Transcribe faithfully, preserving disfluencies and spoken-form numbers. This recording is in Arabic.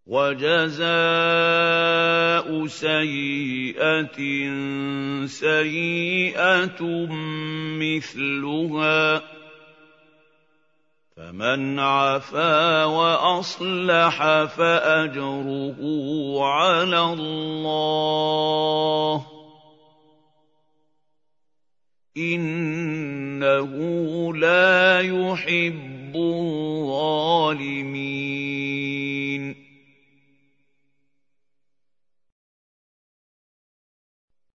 وَجَزَاءُ سَيِّئَةٍ سَيِّئَةٌ مِّثْلُهَا ۖ فَمَنْ عَفَا وَأَصْلَحَ فَأَجْرُهُ عَلَى اللَّهِ ۚ إِنَّهُ لَا يُحِبُّ الظَّالِمِينَ